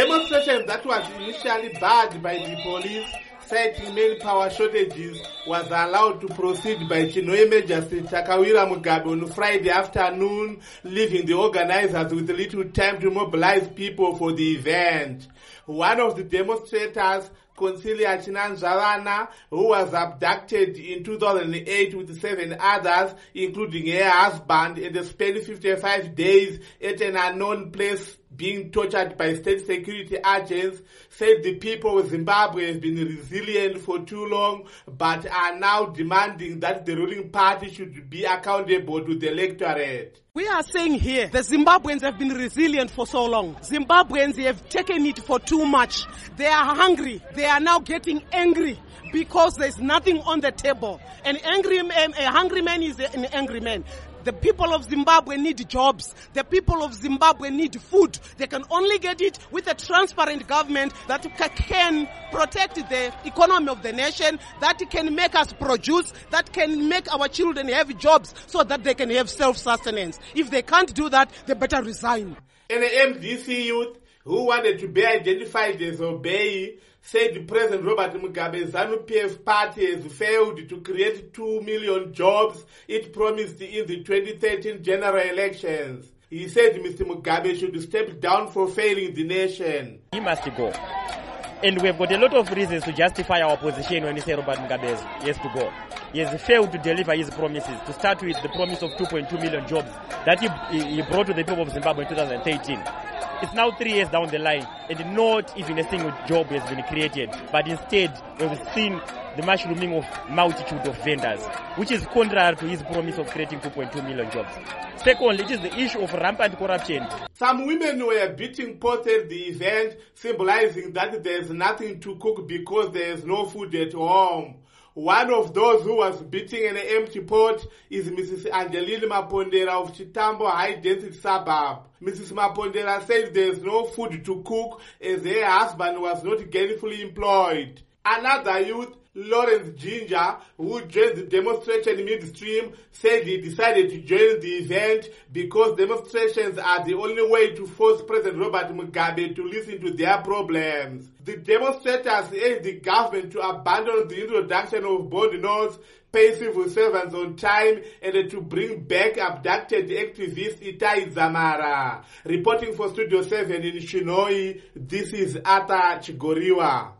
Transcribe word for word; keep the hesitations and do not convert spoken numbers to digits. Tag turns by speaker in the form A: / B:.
A: demonstration that was initially barred by the police, citing manpower shortages, was allowed to proceed by Chinoime Justice Takawira Mugabe on Friday afternoon, leaving the organizers with little time to mobilize people for the event. One of the demonstrators, Consilia Chinanzarana, who was abducted in two thousand eight with seven others, including her husband, and spent fifty-five days at an unknown place being tortured by state security agents, said the people of Zimbabwe have been resilient for too long, but are now demanding that the ruling party should be accountable to the electorate.
B: We are saying here, the Zimbabweans have been resilient for so long. Zimbabweans have taken it for too much. They are hungry. They are now getting angry because there's nothing on the table. An angry man, a hungry man is an angry man. The people of Zimbabwe need jobs. The people of Zimbabwe need food. They can only get it with a transparent government that can protect the economy of the nation, that can make us produce, that can make our children have jobs so that they can have self-sustenance. If they can't do that, they better resign.
A: An M D C youth who wanted to be identified as Obey said President Robert Mugabe's ZANU-P F party has failed to create two million jobs it promised in the twenty thirteen general elections. He said Mister Mugabe should step down for failing the nation.
C: He must go. And we've got a lot of reasons to justify our position when we say Robert Mugabe has to go. He has failed to deliver his promises, to start with the promise of two point two million jobs that he, he brought to the people of Zimbabwe in two thousand thirteen. It's now three years down the line, and not even a single job has been created. But instead, we've seen the mushrooming of multitude of vendors, which is contrary to his promise of creating two point two million jobs. Second, it is the issue of rampant corruption.
A: Some women were beating pots at the event, symbolizing that there is nothing to cook because there is no food at home. One of those who was beating an empty pot is Missus Angeline Mapondera of Chitambo High Density Suburb. Missus Mapondera says there is no food to cook as her husband was not gainfully employed. Another youth, Lawrence Ginger, who joined the demonstration midstream, said he decided to join the event because demonstrations are the only way to force President Robert Mugabe to listen to their problems. The demonstrators urged the government to abandon the introduction of bond notes, pay civil servants on time, and to bring back abducted activist Itai Zamara. Reporting for Studio seven in Shinoi, this is Arthur Chigoriwa.